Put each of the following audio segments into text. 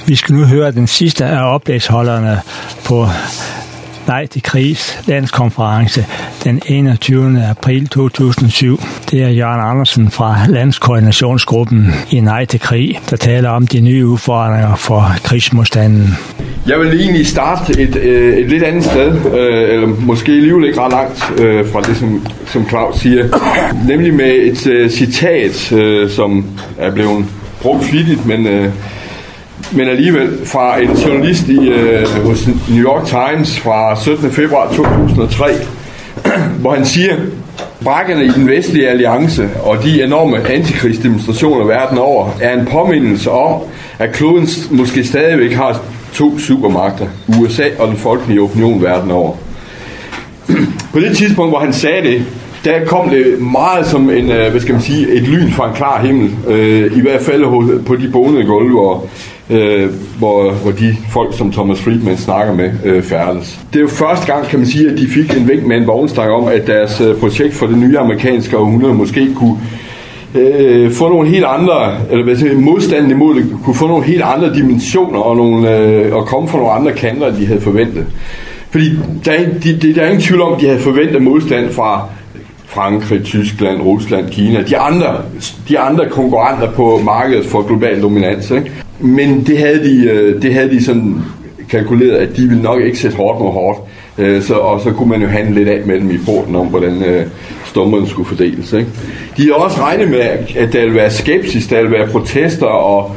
Vi skal nu høre den sidste af oplægsholderne på Nej til Krigs landskonference den 21. april 2007. Det er Jørgen Andersen fra Landskoordinationsgruppen i Nej til Krig, der taler om de nye udfordringer for krigsmodstanden. Jeg vil egentlig starte et lidt andet sted, eller måske alligevel ikke ret langt fra det, som Claus siger. Nemlig med et citat, som er blevet brugt flittigt, men alligevel fra en journalist hos New York Times fra 17. februar 2003, hvor han siger: brækkerne i den vestlige alliance og de enorme antikrigsdemonstrationer verden over er en påmindelse om, at kloden måske stadigvæk har to supermagter, USA og den folkelige opinion verden over. På det tidspunkt, hvor han sagde det, der kom det meget som en, et lyn fra en klar himmel, i hvert fald på de bonede gulve, hvor de folk, som Thomas Friedman snakker med, færdes. Det er jo første gang, kan man sige, at de fik en vink med en vognstang om, at deres projekt for det nye amerikanske århundrede måske kunne få nogle helt andre, eller modstanden imod det, kunne få nogle helt andre dimensioner og komme fra nogle andre kanter, end de havde forventet. Fordi der er ingen tvivl om, at de havde forventet modstand fra Frankrig, Tyskland, Rusland, Kina, de andre konkurrenter på markedet for global dominans, ikke? Men det havde de sådan kalkuleret, at de ville nok ikke sætte hårdt mod hårdt. Så kunne man jo handle lidt af med dem i porten om, hvordan stummerne skulle fordeles, ikke? De havde også regnet med, at der ville være skepsis, der ville være protester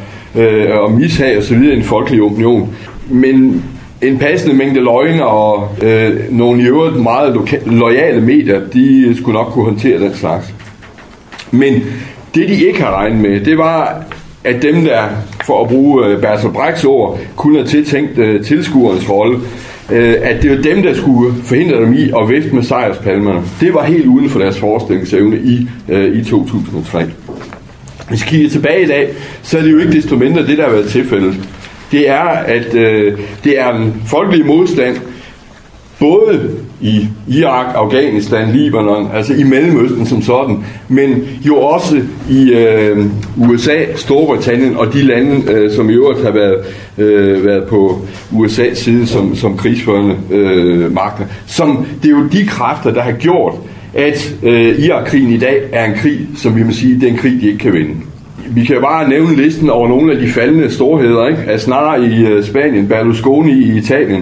og mishag og så videre i en folkelig opinion. Men en passende mængde løgne og nogle i øvrigt meget loyale medier, de skulle nok kunne håndtere den slags. Men det de ikke har regnet med, det var, at dem der, for at bruge Bertolt Brechts ord, kunne have tiltænkt tilskuerens rolle, at det var dem, der skulle forhindre dem i at vifte med sejrspalmerne. Det var helt uden for deres forestillingsevne i 2003. Hvis vi kigger tilbage i dag, så er det jo ikke desto mindre det, der har været tilfældet. Det er, at det er en folkelig modstand, både i Irak, Afghanistan, Libanon, altså i Mellemøsten som sådan, men jo også i USA, Storbritannien og de lande, som i øvrigt har været på USA's side som krigsførende magter. Det er jo de kræfter, der har gjort, at Irak-krigen i dag er en krig, som vi må sige, det er en krig, de ikke kan vinde. Vi kan bare nævne listen over nogle af de faldende storheder, ikke? Aznar i Spanien, Berlusconi i Italien.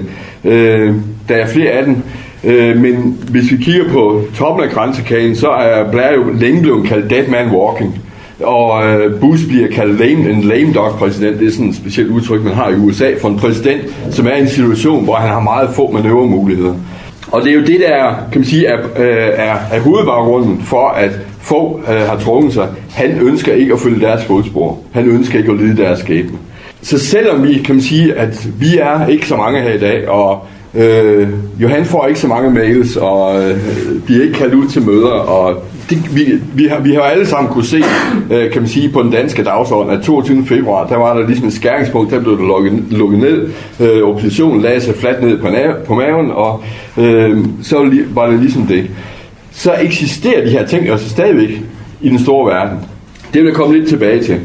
Der er flere af dem. Men hvis vi kigger på toppen af kransekagen, så er Blair jo længe blevet kaldt dead man walking. Og Bush bliver kaldt en lame dog præsident. Det er sådan et specielt udtryk, man har i USA for en præsident, som er i en situation, hvor han har meget få manøvremuligheder. Og det er jo det, der kan man sige, er hovedbaggrunden for, at få har trukket sig. Han ønsker ikke at følge deres fodspor. Han ønsker ikke at lide deres skæbne. Så selvom vi kan man sige, at vi er ikke så mange her i dag, og Johan får ikke så mange mails, og bliver ikke kaldt ud til møder, og vi har alle sammen kunne se, kan man sige, på den danske dagsorden, at 22. februar, der var der ligesom et skæringspunkt, der blev lukket ned, oppositionen lagde sig fladt ned på maven, og så var det ligesom det. Så eksisterer de her ting altså stadigvæk i den store verden. Det vil jeg komme lidt tilbage til.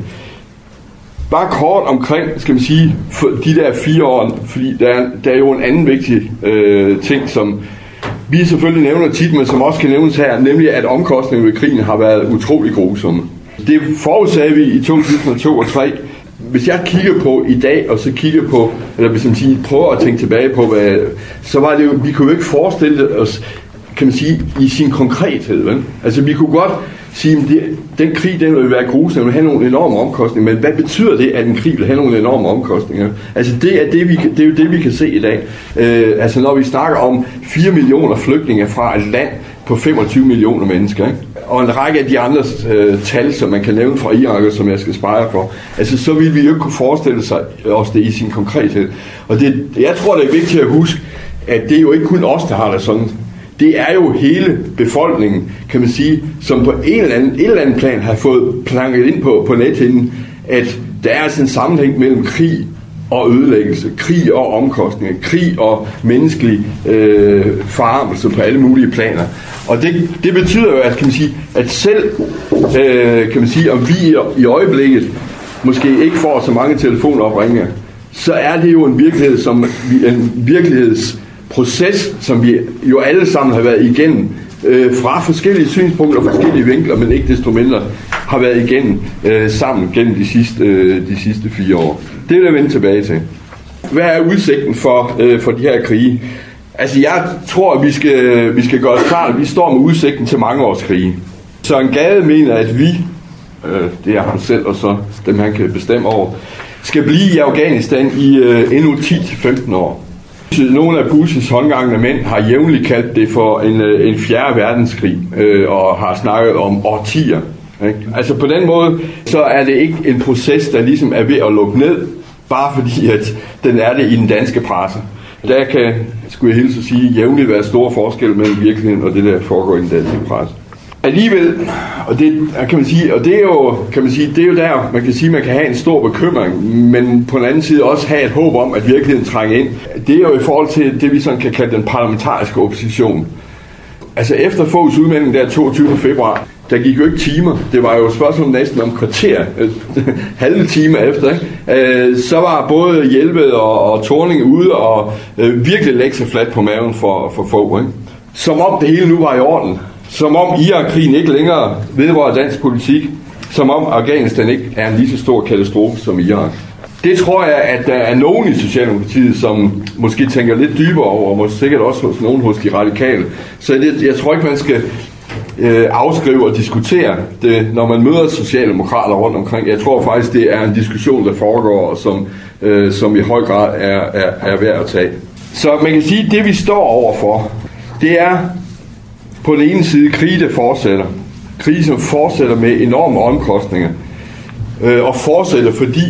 Bare kort omkring, skal man sige, for de der 4 år, fordi der er jo en anden vigtig ting, som vi selvfølgelig nævner tit, men som også kan nævnes her, nemlig at omkostningen ved krigen har været utrolig grusomme. Det forudsagde vi i 2002 og 2003. Hvis jeg kigger på i dag, og så kigger på, eller hvis man siger, prøver at tænke tilbage på, så var det jo, vi kunne jo ikke forestille os, kan man sige, i sin konkrethed, vel? Altså vi kunne godt sige, at den krig, den vil være grusom, den vil have nogle enorme omkostninger, men hvad betyder det, at en krig vil have nogle enorme omkostninger? Altså det er jo det, vi kan se i dag. Altså når vi snakker om 4 millioner flygtninge fra et land på 25 millioner mennesker, ikke? Og en række af de andre tal, som man kan nævne fra Irak, som jeg skal spare for, altså så vil vi jo ikke kunne forestille sig også det i sin konkrethed. Og jeg tror, det er vigtigt at huske, at det er jo ikke kun os, der har det sådan. Det er jo hele befolkningen, kan man sige, som på et eller andet plan har fået planket ind på nethinden, at der er altså en sammenhæng mellem krig og ødelæggelse, krig og omkostninger, krig og menneskelig forarmelse på alle mulige planer. Og det betyder jo, at, kan man sige, at selv, kan man sige, om vi i øjeblikket måske ikke får så mange telefonopringninger, så er det jo en virkelighedsproces, som vi jo alle sammen har været igennem, fra forskellige synspunkter og forskellige vinkler, men ikke desto mindre har været igennem sammen gennem de sidste 4 år. Det vil jeg vende tilbage til. Hvad er udsigten for de her krige? Altså jeg tror, at vi skal gøre det klart, at vi står med udsigten til mange års krige. Søren Gade mener, at vi, det er ham selv og så dem han kan bestemme over, skal blive i Afghanistan i endnu 10-15 år. Nogle af Bushes håndgangende mænd har jævnligt kaldt det for en 4. verdenskrig, og har snakket om årtier. Ikke? Altså på den måde, så er det ikke en proces, der ligesom er ved at lukke ned, bare fordi at den er det i den danske presse. Der kan, skulle jeg hilse at sige, jævnligt være store forskel mellem virkeligheden og det, der foregår i den danske presse. Alligevel, og det kan man sige, og det er jo, det er jo der, man kan sige, man kan have en stor bekymring, men på den anden side også have et håb om, at virkeligheden trænger ind. Det er jo i forhold til det, vi sådan kan kalde den parlamentariske opposition. Altså efter Foghs udmelding der 22. februar, der gik jo ikke timer. Det var jo et spørgsmål næsten om kvarter, halve timer efter, ikke? Så var både Hjelved og Thorning ude og virkelig lægge sig fladt på maven for Fogh, ikke? Som om det hele nu var i orden. Som om Irak-krigen ikke længere vedrører dansk politik. Som om Afghanistan ikke er en lige så stor katastrofe som Irak. Det tror jeg, at der er nogen i Socialdemokratiet, som måske tænker lidt dybere over, og måske sikkert også hos nogen hos de radikale. Så jeg tror ikke, man skal afskrive og diskutere det, når man møder socialdemokrater rundt omkring. Jeg tror faktisk, det er en diskussion, der foregår, som i høj grad er værd at tage. Så man kan sige, at det vi står overfor, det er på den ene side krig, der fortsætter. Krig, som fortsætter med enorme omkostninger. Og fortsætter, fordi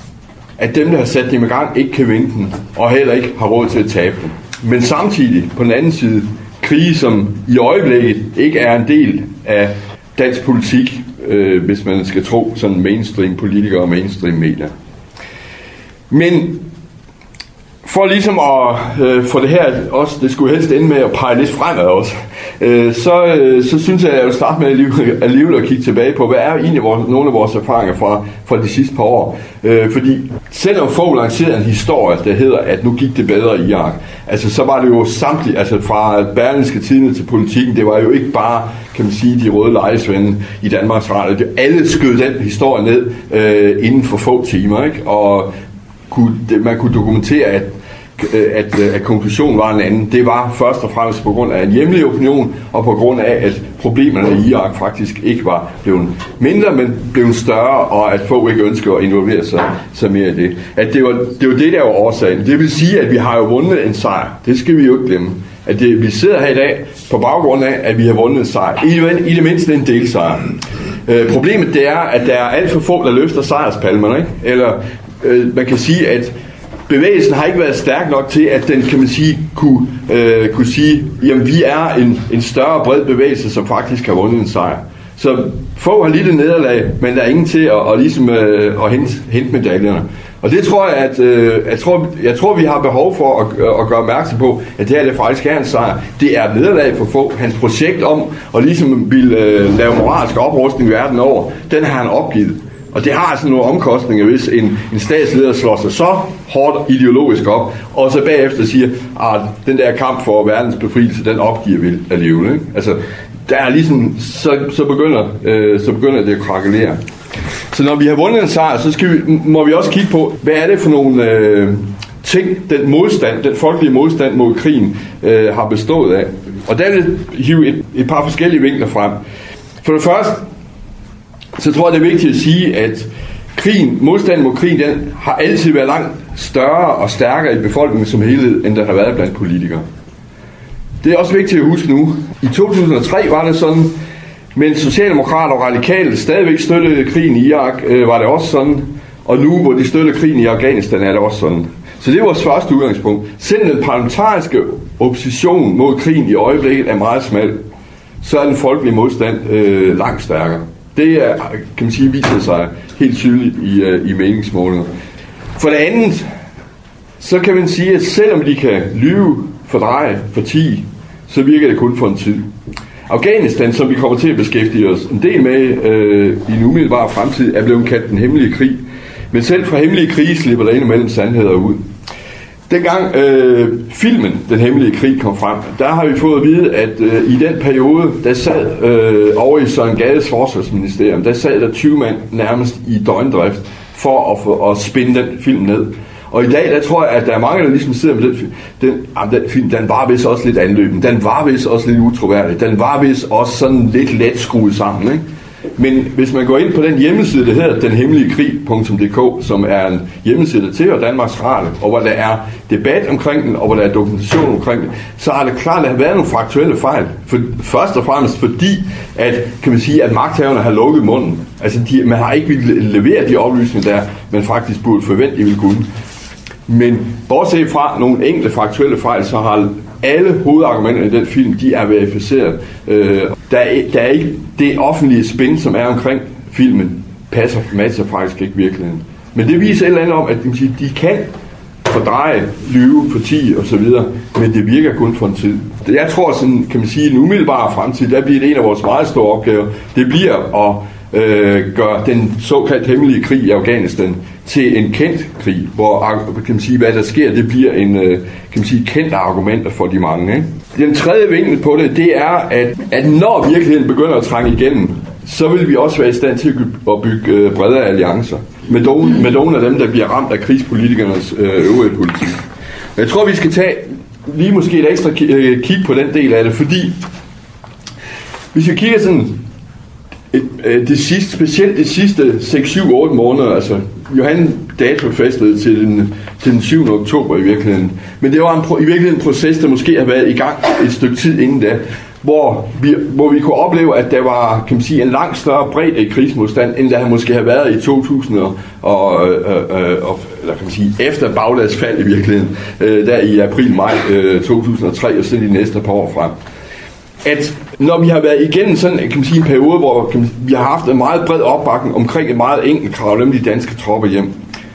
at dem, der har sat dem i gang, ikke kan vinde den, og heller ikke har råd til at tabe den. Men samtidig, på den anden side, krige, som i øjeblikket ikke er en del af dansk politik, hvis man skal tro sådan mainstream politikere og mainstream medier. Men for ligesom at få det her også, det skulle helst ende med at pege lidt fremad også, så synes jeg, at jeg vil starte med alligevel at kigge tilbage på, hvad er egentlig nogle af vores erfaringer fra de sidste par år. Fordi selvom Fogh lancerede en historie, der hedder, at nu gik det bedre i Irak, altså så var det jo samtidig, altså fra Berlingske Tidende til Politikken, det var jo ikke bare, kan man sige, de røde lejesvende i Danmarks Radio. Alle skød den historie ned inden for få timer, ikke? Og man kunne dokumentere, at konklusionen var en anden. Det var først og fremmest på grund af en hjemlig opinion, og på grund af, at problemerne i Irak faktisk ikke var blevet mindre, men blevet større, og at Fogh ikke ønsker at involvere sig mere i det. At det var det, der var årsagen. Det vil sige, at vi har jo vundet en sejr. Det skal vi jo ikke glemme. At vi sidder her i dag på baggrund af, at vi har vundet en sejr. I det mindste en delsejr. Problemet det er, at der er alt for få, der løfter sejrspalmerne, ikke? Eller man kan sige, at bevægelsen har ikke været stærk nok til, at den, kan man sige, kunne sige, jamen vi er en større bred bevægelse, som faktisk har vundet en sejr. Så Fogh har lidt et nederlag, men der er ingen til at hente medaljerne. Og det tror jeg, jeg tror, vi har behov for at gøre opmærksom på, at det her det faktisk er en sejr. Det er et nederlag for Fogh. Hans projekt om at ligesom ville lave moralsk oprustning verden over, den har han opgivet. Og det har altså nogle omkostninger, hvis en statsleder slår sig så hårdt ideologisk op, og så bagefter siger, at den der kamp for verdens befrielse, den opgiver vi alligevel. Ikke? Altså, der er ligesom, så begynder det at krakelere. Så når vi har vundet en sejr, så må vi også kigge på, hvad er det for nogle ting, den folkelige modstand mod krigen har bestået af. Og der vil hive et par forskellige vinkler frem. For det første, så tror jeg, det er vigtigt at sige, at modstanden mod krigen, den har altid været langt større og stærkere i befolkningen som helhed, end der har været blandt politikere. Det er også vigtigt at huske nu. I 2003 var det sådan, mens socialdemokrater og radikale stadigvæk støttede krigen i Irak, var det også sådan. Og nu, hvor de støtter krigen i Afghanistan, er det også sådan. Så det er vores første udgangspunkt. Selvom den parlamentariske opposition mod krigen i øjeblikket er meget smal, så er den folkelige modstand langt stærkere. Det er, kan man sige, viser sig helt tydeligt i meningsmålinger. For det andet, så kan man sige, at selvom de kan lyve, fordreje, fortie, så virker det kun for en tid. Afghanistan, som vi kommer til at beskæftige os en del med i en umiddelbar fremtid, er blevet kaldt den hemmelige krig. Men selv fra hemmelige krige slipper der indimellem sandheder ud. Dengang filmen Den Hemmelige Krig kom frem, der har vi fået at vide, at i den periode, der sad over i Søren Gades forsvarsministerium, der sad der 20 mand nærmest i døgndrift for at spinde den film ned. Og i dag, der tror jeg, at der er mange, der ligesom sidder med den film, den var vist også lidt anløben, den var vist også lidt utroværdig, den var vist også sådan lidt let skruet sammen, ikke? Men hvis man går ind på den hjemmeside, der hedder denhemmeligekrig.dk, som er en hjemmeside, der tilhører Danmarks Radio, og hvor der er debat omkring den, og hvor der er dokumentation omkring den, så er det klart, at der har været nogle faktuelle fejl. Først og fremmest fordi, at, kan man sige, at magthaverne har lukket munden. Altså, man har ikke ville levere de oplysninger, der man faktisk burde forvente, de ville kunne. Men bortset fra nogle enkelte faktuelle fejl, så har alle hovedargumenterne i den film, de er verificeret. Der er ikke det offentlige spin, som er omkring filmen, matcher faktisk ikke virkeligheden. Men det viser et eller andet om, at de kan fordreje, lyve, fortie og så videre, men det virker kun for en tid. Jeg tror sådan, kan man sige, en umiddelbar fremtid, der bliver det en af vores meget store opgaver. Det bliver at gøre den såkaldt hemmelige krig i Afghanistan til en kendt krig, hvor, kan man sige, hvad der sker, det bliver en, kan man sige, kendte argumenter for de mange, ikke? Den tredje vinkel på det er, at når virkeligheden begynder at trænge igennem, så vil vi også være i stand til at bygge bredere alliancer med nogle af dem, der bliver ramt af krigspolitikernes øvrige politik. Jeg tror, vi skal tage lige måske et ekstra kig på den del af det, fordi hvis vi kigger sådan specielt de sidste 6-7-8 måneder, altså Johan datofæstede til den 7. oktober i virkeligheden. Men det var i virkeligheden en proces, der måske har været i gang et stykke tid inden da, hvor vi kunne opleve, at der var, kan man sige, en langt større bredde i krigsmodstand, end der måske har været i 2000 eller kan man sige, efter Bagdads fald i virkeligheden, der i april-maj 2003 og så de næste par år frem. At når vi har været igennem sådan, kan man sige, en periode, hvor vi har haft en meget bred opbakning omkring et meget enkelt krav, nemlig de danske tropper hjem.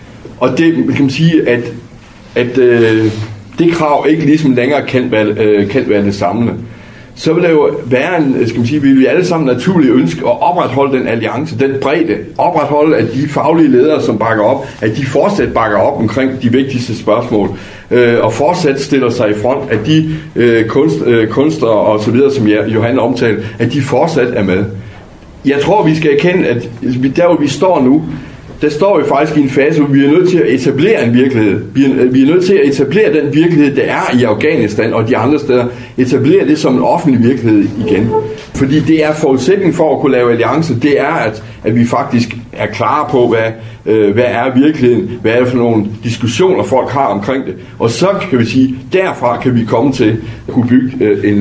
Og det kan man sige, at det krav ikke ligesom længere kan være det samlende. Så vil der jo være vi vil alle sammen naturligt ønske at opretholde den alliance, den bredde, opretholde, at de faglige ledere, som bakker op, at de fortsat bakker op omkring de vigtigste spørgsmål, og fortsat stiller sig i front, at de kunstnere og så videre, som Johan omtalte, at de fortsat er med. Jeg tror, vi skal erkende, at der hvor vi står nu, der står vi faktisk i en fase, hvor vi er nødt til at etablere en virkelighed. Vi er nødt til at etablere den virkelighed, der er i Afghanistan og de andre steder. Etablere det som en offentlig virkelighed igen. Fordi det er forudsætning for at kunne lave alliance, det er, at vi faktisk er klare på, hvad er virkeligheden, hvad er det for nogle diskussioner, folk har omkring det. Og så kan vi sige, derfra kan vi komme til at kunne bygge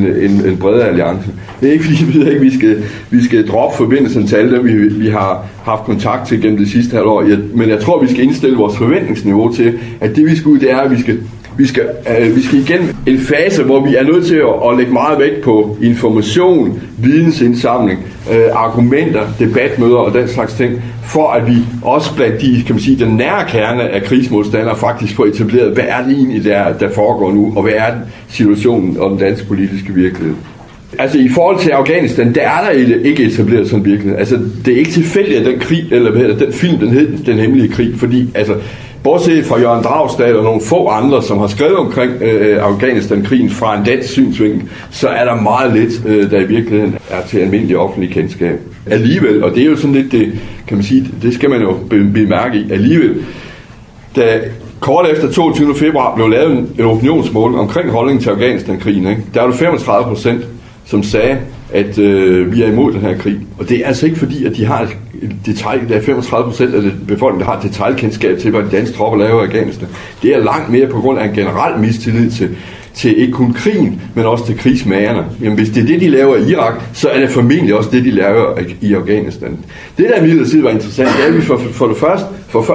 en bredere alliance. Det er ikke fordi, vi skal droppe forbindelsen til alle dem, vi har haft kontakt til gennem det sidste halvår. Men jeg tror, vi skal indstille vores forventningsniveau til, at det vi skal ud, det er, at vi skal igennem en fase, hvor vi er nødt til at lægge meget vægt på information, vidensindsamling, argumenter, debatmøder og den slags ting, for at vi også blandt de, kan man sige, den nære kerne af krigsmodstandere faktisk får etableret, hvad er det egentlig, der foregår nu, og hvad er situationen og den danske politiske virkelighed. Altså i forhold til Afghanistan, der er der ikke etableret sådan virkelighed. Altså det er ikke tilfældigt, at den krig, eller den film, den hed Den Hemmelige Krig, fordi altså bortset fra Jørgen Dragsdahl og nogle få andre, som har skrevet omkring Afghanistan-krigen fra en dansk synsvinkel, så er der meget lidt, der i virkeligheden er til almindelig offentlig kendskab. Alligevel, og det er jo sådan lidt det, kan man sige, det skal man jo bemærke i, alligevel, da kort efter 22. februar blev lavet en opinionsmåling omkring holdningen til Afghanistan-krigen, ikke? Der var det 35%, som sagde, at vi er imod den her krig. Og det er altså ikke fordi, at de har der er 35% af befolkningen, der har detaljkendskab til, hvad de danske tropper laver i Afghanistan. Det er langt mere på grund af en generel mistillid til ikke kun krigen, men også til krigsmagerne. Jamen, hvis det er det, de laver i Irak, så er det formentlig også det, de laver i Afghanistan. Det, der imidlertid var interessant, det er, at vi for det første,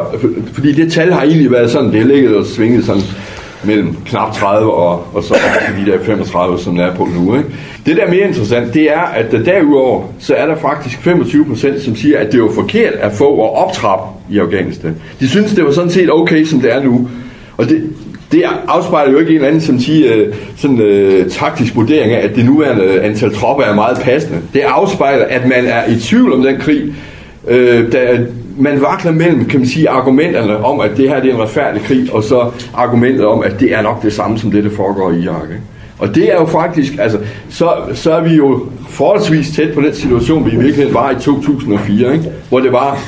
fordi det tal har egentlig været sådan, det er ligget og svinget sådan mellem knap 30 og så de der 35, som der er på nu, ikke? Det, der er mere interessant, det er, at derudover, så er der faktisk 25%, som siger, at det var forkert at få og optrappe i Afghanistan. De synes, det var sådan set okay, som det er nu. Og det afspejler jo ikke en eller anden, som siger taktisk vurdering af, at det nuværende antal tropper er meget passende. Det afspejler, at man er i tvivl om den krig, man vakler mellem, kan man sige, argumenterne om, at det her det er en retfærdig krig, og så argumentet om, at det er nok det samme som det, der foregår i Irak. Ikke? Og det er jo faktisk, altså, så er vi jo forholdsvis tæt på den situation, vi i virkeligheden var i 2004, ikke? Hvor det var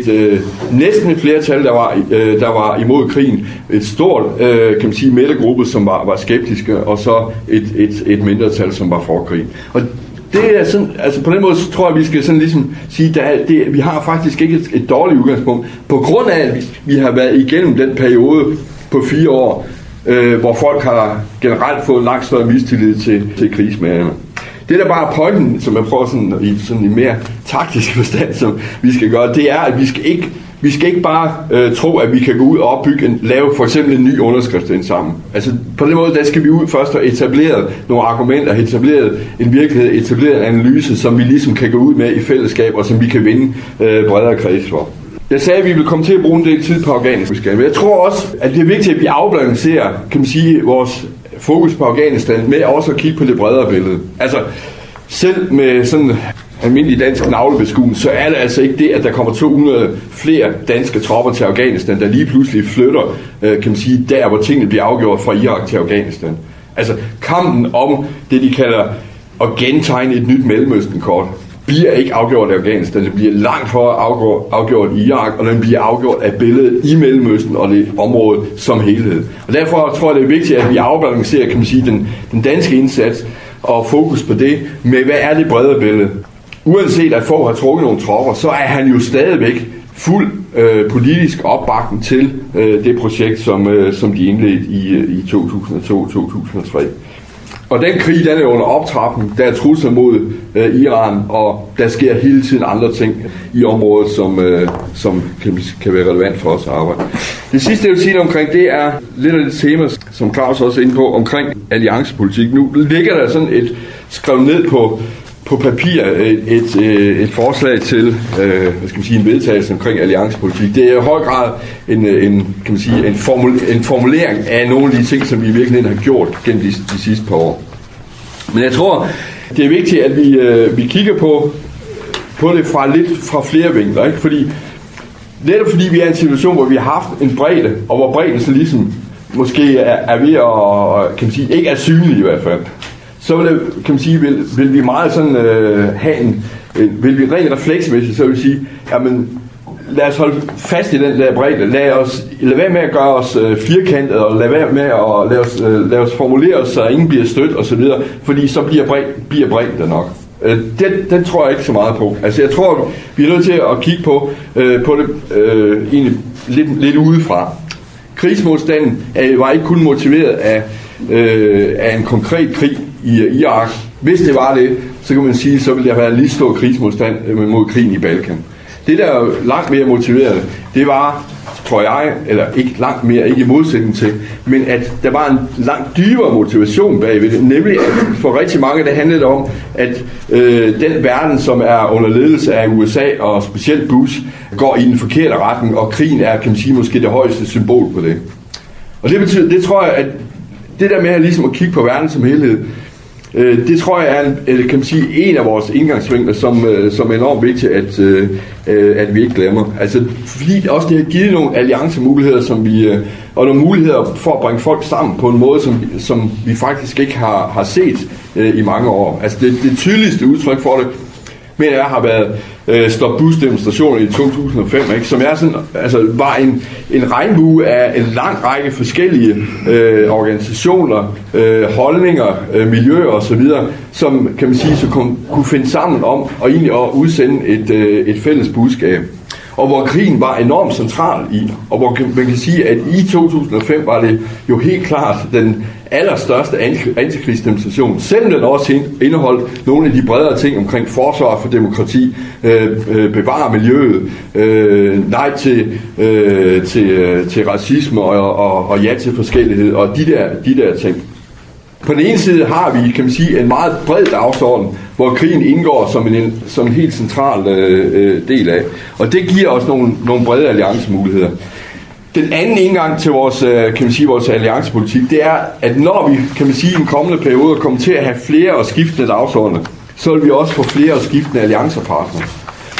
næsten et flertal, der var imod krigen. Et stort, kan man sige, midtergruppe, som var skeptiske, og så et mindretal, som var for krigen. Og det er sådan, altså på den måde, så tror jeg, vi skal sådan ligesom sige, vi har faktisk ikke et dårligt udgangspunkt, på grund af, at vi har været igennem den periode på 4 år, hvor folk har generelt fået langt større mistillid til krigsmagerne. Det der bare er pointen, som jeg prøver sådan i mere taktisk forstand, som vi skal gøre, det er, at vi skal ikke bare tro, at vi kan gå ud og lave for eksempel en ny underskriftsindsamling. Altså på den måde, der skal vi ud først og etablere nogle argumenter, etablere en virkelighed, etablere en analyse, som vi ligesom kan gå ud med i fællesskab, og som vi kan vinde bredere kreds for. Jeg sagde, at vi vil komme til at bruge en del tid på Afghanistan, men jeg tror også, at det er vigtigt, at vi afbalancerer, kan man sige, vores fokus på Afghanistan med også at kigge på det bredere billede. Altså, selv med sådan almindelig dansk navlebeskuen, så er det altså ikke det, at der kommer 200 flere danske tropper til Afghanistan, der lige pludselig flytter, kan man sige, der hvor tingene bliver afgjort fra Irak til Afghanistan. Altså, kampen om det, de kalder at gentegne et nyt Mellemøsten-kort, bliver ikke afgjort i Afghanistan. Det bliver langt højere afgjort i Irak, og den bliver afgjort af billedet i Mellemøsten og det område som helhed. Og derfor tror jeg, det er vigtigt, at vi afbalancerer, kan man sige, den danske indsats og fokus på det med, hvad er det bredere billede. Uanset at Fogh har trukket nogle tropper, så er han jo stadigvæk fuld politisk opbakning til det projekt, som de indledte i 2002-2003. Og den krig, den er under optrappen. Der er trusler mod Iran, og der sker hele tiden andre ting i området, som kan være relevant for os at arbejde. Det sidste, jeg vil sige omkring, det er lidt af det tema, som Claus også er inde på, omkring alliancepolitik. Nu ligger der sådan et skrevet ned på papir et forslag til en vedtagelse omkring alliancepolitik. Det er i høj grad en formulering af nogle af de ting, som vi i virkeligheden har gjort gennem de sidste par år. Men jeg tror, det er vigtigt, at vi kigger på det fra flere vinkler, ikke? Fordi vi er i en situation, hvor vi har haft en bredde, og hvor bredden så ligesom måske er ved at, kan man sige, ikke er synlig i hvert fald. Så vil, kan man sige, vil vi meget sådan vil vi rent refleksmæssigt, så vil sige, jamen lad os holde fast i den der bredde, lad være med at gøre os firkantede, og lad være med at lad os formulere os, så ingen bliver stødt og så videre, fordi så bliver bredden der nok. Den tror jeg ikke så meget på. Altså jeg tror, vi er nødt til at kigge på det egentlig lidt udefra. Krigsmodstanden var ikke kun motiveret af en konkret krig i Irak. Hvis det var det, så kan man sige, så ville der være en lige stor krigsmodstand mod krigen i Balkan. Det, der er langt mere motiverende, det var, tror jeg, eller ikke langt mere, ikke i modsætning til, men at der var en langt dybere motivation bagved det, nemlig at for rigtig mange, det handlede om, at den verden, som er under ledelse af USA og specielt Bush, går i den forkerte retning, og krigen er, kan man sige, måske det højeste symbol på det. Og det betyder, det tror jeg, at det der med ligesom at kigge på verden som helhed, det tror jeg er kan man sige, en af vores indgangsvinkler, som er enormt vigtigt, at vi ikke glemmer. Altså, fordi også det har givet nogle alliancemuligheder, og nogle muligheder for at bringe folk sammen på en måde, som vi faktisk ikke har set i mange år. Altså, det tydeligste udtryk for det, men jeg har været Stop Bush-demonstrationer i 2005, ikke? Som er sådan, altså, var en regnbue af en lang række forskellige organisationer, holdninger, miljøer osv., som, kan man sige, så kunne finde sammen om og egentlig at udsende et fælles budskab. Og hvor krigen var enormt central i, og hvor man kan sige, at i 2005 var det jo helt klart den allerstørste antikrigsdemonstration, selvom den også indeholdt nogle af de bredere ting omkring forsvar for demokrati, bevare miljøet, nej til racisme og ja til forskellighed, og de der ting. På den ene side har vi, kan man sige, en meget bred dagsorden, hvor krigen indgår som en helt central del af. Og det giver os nogle brede alliancemuligheder. Den anden indgang til vores alliancepolitik, det er, at når vi, kan man sige, i en kommende periode kommer til at have flere og skiftende dagsordener, så vil vi også få flere og skiftende alliancepartnere.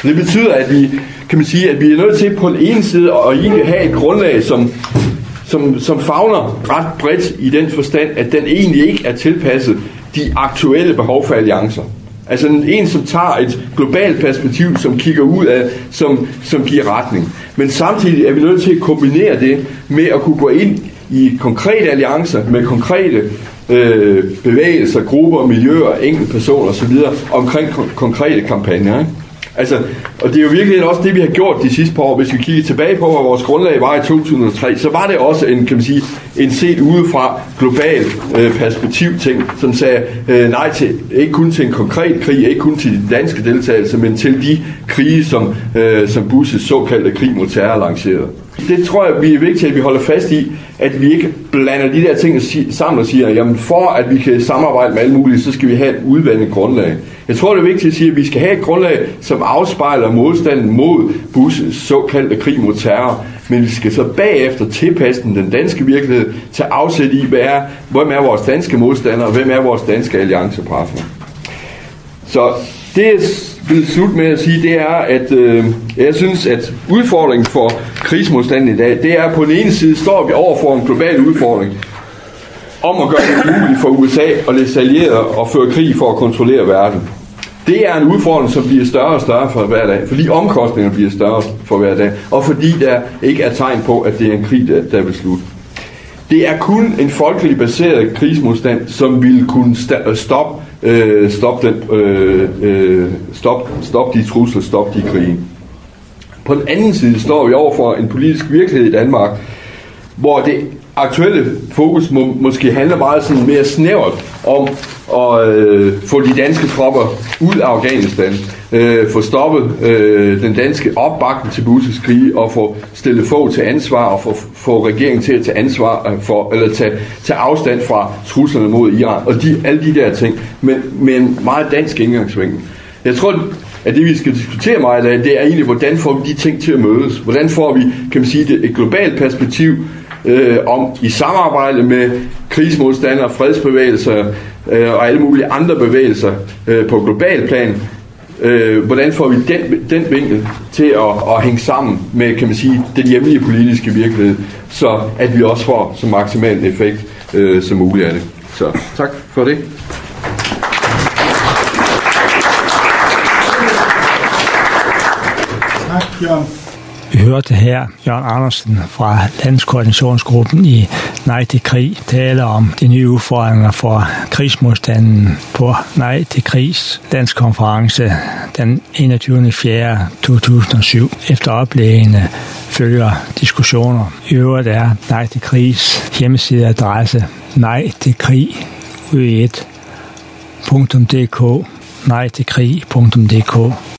Det betyder, at vi, kan man sige, at vi er nødt til på den ene side at egentlig have et grundlag, som favner ret bredt i den forstand, at den egentlig ikke er tilpasset de aktuelle behov for alliancer. Altså en, som tager et globalt perspektiv, som kigger ud af, som giver retning. Men samtidig er vi nødt til at kombinere det med at kunne gå ind i konkrete alliancer med konkrete bevægelser, grupper, miljøer, enkeltpersoner osv. omkring konkrete kampagner. Ikke? Altså, og det er jo virkelig også det, vi har gjort de sidste par år. Hvis vi kigger tilbage på, hvad vores grundlag var i 2003, så var det også en, kan man sige, en set udefra global perspektiv ting, som sagde nej til, ikke kun til en konkret krig, ikke kun til de danske deltagelser, men til de krige, som Bushes såkaldte krig mod terror lancerede. Det tror jeg, vi er vigtigt, at vi holder fast i, at vi ikke blander de der ting sammen og siger, jamen for at vi kan samarbejde med alle mulige, så skal vi have et udvandet grundlag. Jeg tror, det er vigtigt at sige, at vi skal have et grundlag, som afspejler modstanden mod Bushes såkaldte krig mod terror, men vi skal så bagefter tilpasse den danske virkelighed til afsæt i, hvem er vores danske modstandere, og hvem er vores danske alliancepartnere. Så det jeg vil slutte med at sige, det er, at jeg synes, at udfordringen for krigsmodstanden i dag, det er på den ene side, står vi over for en global udfordring om at gøre det muligt for USA og dets allierede at føre krig for at kontrollere verden. Det er en udfordring, som bliver større og større for hver dag, fordi omkostningerne bliver større for hver dag, og fordi der ikke er tegn på, at det er en krig, der vil slutte. Det er kun en folkelig baseret krigsmodstand, som ville kunne stoppe de trusler, stoppe de krige. På den anden side står vi over for en politisk virkelighed i Danmark, hvor det aktuelle fokus måske handler meget sådan mere snævert om at få de danske tropper ud af Afghanistan, få stoppet den danske opbakning til Bushes krige og få stillet få til ansvar og få regeringen til at tage ansvar for, eller tage afstand fra truslerne mod Iran og alle de der ting, med en meget dansk indgangsvinkel. Jeg tror, at det vi skal diskutere meget af, det er egentlig, hvordan får vi de ting til at mødes? Hvordan får vi, kan man sige, et globalt perspektiv om i samarbejde med krigsmodstandere, fredsbevægelser og alle mulige andre bevægelser på global plan. Hvordan får vi den vinkel til at hænge sammen med, kan man sige, den hjemlige politiske virkelighed, så at vi også får så maksimal en effekt som muligt af det. Så tak for det. Tak, Jørgen. Vi hørte her Jørgen Andersen fra Landskoordinationsgruppen i Nej til Krig tale om de nye udfordringer for krigsmodstanden på Nej til Krigs landskonference den 21.4.2007. Efter oplæggene følger diskussioner. I øvrigt er Nej til Krigs hjemmesideadresse nejtilkrig.dk nejtilkrig.dk